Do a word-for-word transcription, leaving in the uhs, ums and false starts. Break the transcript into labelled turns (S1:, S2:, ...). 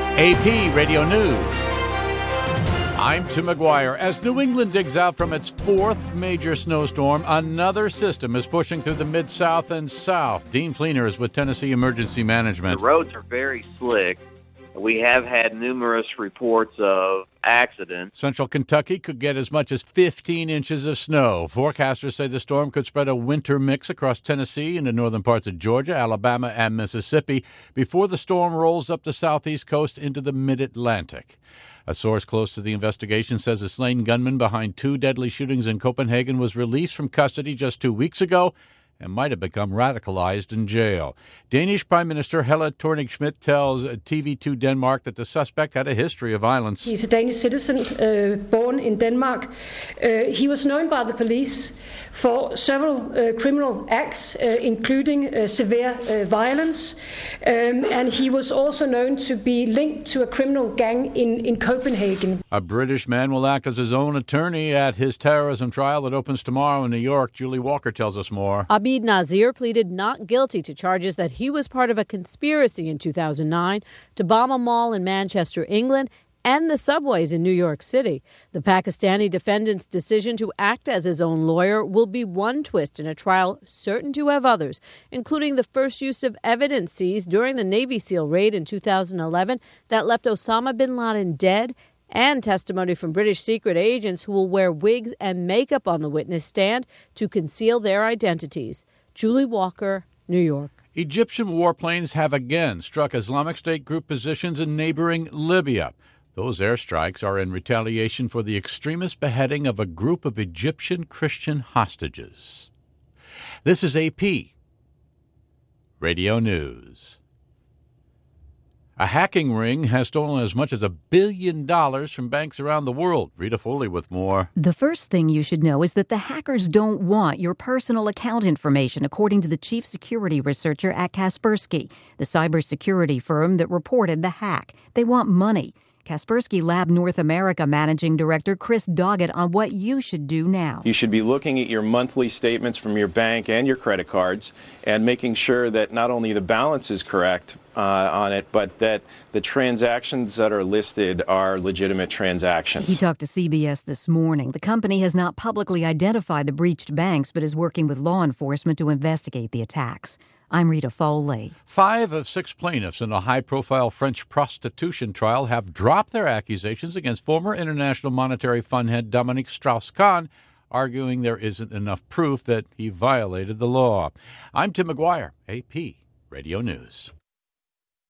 S1: A P Radio News. I'm Tim McGuire. As New England digs out from its fourth major snowstorm, another system is pushing through the Mid-South and South. Dean Fleener is with Tennessee Emergency Management.
S2: The roads are very slick. We have had numerous reports of accidents.
S1: Central Kentucky could get as much as fifteen inches of snow. Forecasters say the storm could spread a winter mix across Tennessee into northern parts of Georgia, Alabama, and Mississippi before the storm rolls up the southeast coast into the mid-Atlantic. A source close to the investigation says a slain gunman behind two deadly shootings in Copenhagen was released from custody just two weeks ago and might have become radicalized in jail. Danish Prime Minister Helle Thorning-Schmidt tells T V two Denmark that the suspect had a history of violence.
S3: He's a Danish citizen, uh, born in Denmark. Uh, he was known by the police for several uh, criminal acts, uh, including uh, severe uh, violence. Um, and he was also known to be linked to a criminal gang in, in Copenhagen.
S1: A British man will act as his own attorney at his terrorism trial that opens tomorrow in New York. Julie Walker tells us more.
S4: Abid Nazir pleaded not guilty to charges that he was part of a conspiracy in two thousand nine to bomb a mall in Manchester, England, and the subways in New York City. The Pakistani defendant's decision to act as his own lawyer will be one twist in a trial certain to have others, including the first use of evidence seized during the Navy SEAL raid in two thousand eleven that left Osama bin Laden dead, and testimony from British secret agents who will wear wigs and makeup on the witness stand to conceal their identities. Julie Walker, New York.
S1: Egyptian warplanes have again struck Islamic State group positions in neighboring Libya. Those airstrikes are in retaliation for the extremist beheading of a group of Egyptian Christian hostages. This is A P Radio News. A hacking ring has stolen as much as a billion dollars from banks around the world. Rita Foley with more.
S5: The first thing you should know is that the hackers don't want your personal account information, according to the chief security researcher at Kaspersky, the cybersecurity firm that reported the hack. They want money. Kaspersky Lab North America Managing Director Chris Doggett on what you should do now.
S6: You should be looking at your monthly statements from your bank and your credit cards and making sure that not only the balance is correct uh, on it, but that the transactions that are listed are legitimate transactions.
S5: He talked to C B S this morning. The company has not publicly identified the breached banks, but is working with law enforcement to investigate the attacks. I'm Rita Foley.
S1: Five of six plaintiffs in a high-profile French prostitution trial have dropped their accusations against former International Monetary Fund head Dominique Strauss-Kahn, arguing there isn't enough proof that he violated the law. I'm Tim McGuire, A P Radio News.